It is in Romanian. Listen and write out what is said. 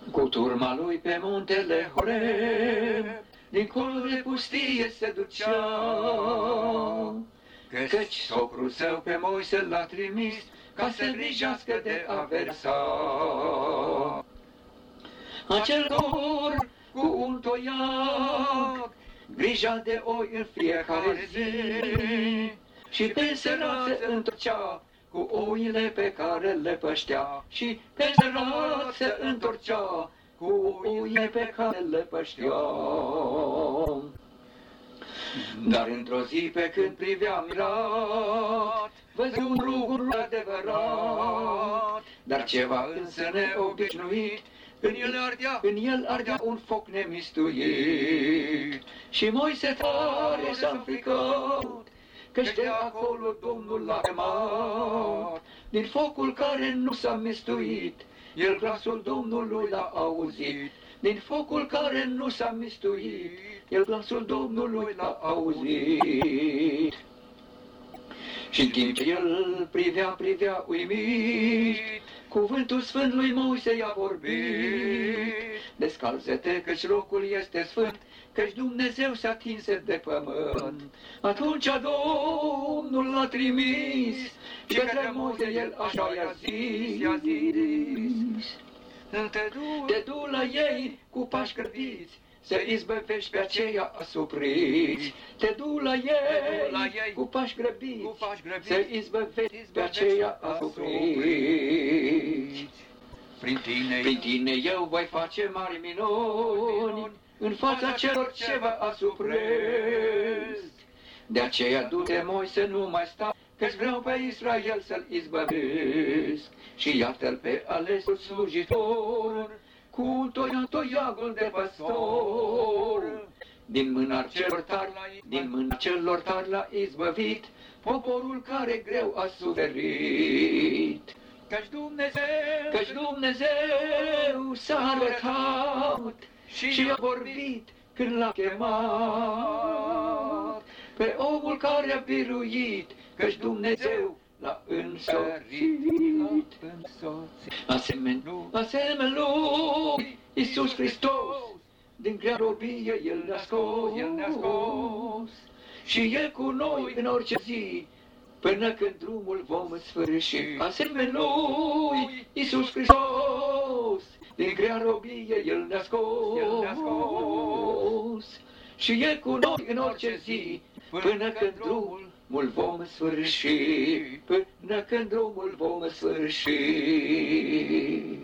Cu turma lui pe muntele Horeb, dincolo de pustie se ducea, căci socrul său pe Moise l-a trimis, ca să grijească de averea sa. Acel cor cu un toiac, grija de oi în fiecare zi, și pe sărat se întorcea cu oile pe care le păștea, și pe sărat se întorcea cu oile pe care le păștea. Dar într-o zi pe când privea mirat, văzu un lucru adevărat, dar ceva însă neobișnuit, în el ardea un foc nemistuit. Și Moise tare s-a înfricat, căci de acolo Domnul l-a chemat, din focul care nu s-a mistuit, el glasul Domnului l-a auzit. Din focul care nu s-a mistuit, el glasul Domnului l-a auzit. Și în timp ce el privea uimit, cuvântul sfânt lui Moise i-a vorbit. Descalță-te, căci locul este sfânt, căci Dumnezeu s-a atinse de pământ. Atunci Domnul l-a trimis și către Moise el așa i-a zis. Te du la ei cu pași grăbiți, să izbăvești pe aceia asupriți. Te du la ei cu pași grăbiți, să izbăvești pe aceia asupriți. Prin tine eu voi face mari minuni în fața celor ce vă asuprezi. De aceea du-te, Moise, nu mai sta, căci vreau pe Israel să-l izbăvesc. Și iată-l pe alesul slujitor cu toiagul de păstor. Din mâna celor tari l-a izbăvit poporul care greu a suferit. Căci Dumnezeu s-a arătat și a vorbit când l-a chemat pe omul care a biruit, căci Dumnezeu l-a însoțit. Asemenea lui Iisus Hristos, din grea robie El ne-a scos, și e cu noi în orice zi, până când drumul vom sfârși. Asemenea lui Iisus Hristos, din grea robie El ne-a scos, și e cu noi în orice zi, până când drumul vom sfârși, până când drumul vom sfârși.